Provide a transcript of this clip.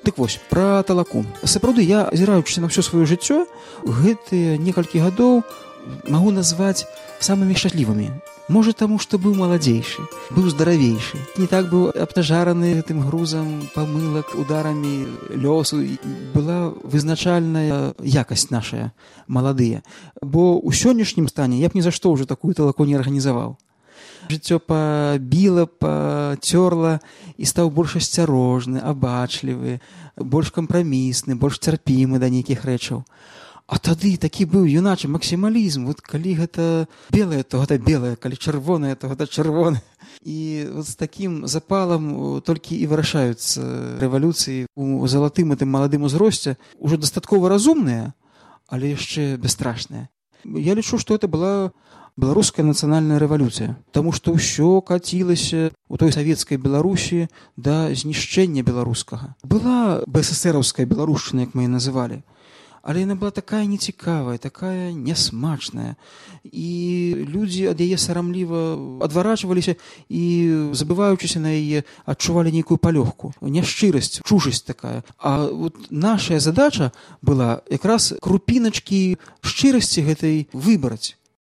Дык вось, пра талаку. Сапраўды, я, азіраючыся на ўсё сваё жыццё, гэтыя некалькі гадоў магу назваць самымі шчаслівымі. Можа, таму, што быў маладзейшы, быў здаравейшы. Не так быў абтяжараны гэтым грузам памылак, ударамі лёсу. Была вызначальная якасць нашая, маладыя. Бо ў сённяшнім стане я б ні за што ўжо такую талаку не арганізаваў. Жыццё пабіла, пацёрла і стаў больш асцярожны, абачлівы, больш кампрамісны, больш цярпімы да нейкіх рэчаў. А тады такі быў юначы максімалізм. Вот калі гэта белае, то гэта белае, калі чырвонае, то гэта чырвонае. І вот з такім запалам толькі і вырашаюцца рэвалюцыі у залатым гэтым маладым узросце, ужо дастаткова разумныя, але яшчэ бясстрашныя. Я лічу, што гэта была беларуская нацыянальная рэвалюцыя, таму што ўсё кацілася у той савецкай Беларусі да знішчэння беларускага. Была БССРаўская беларушчына, як мы яе называлі, але яна была такая нецікавая, такая нясмачная, і людзі ад яе сарамліва адварачваліся і, забываючыся на яе, адчувалі нейкую палёгку, няшчырасць, чужасць такая. А вот нашая задача была якраз крупіначкі шчырасці гэтай выбраць.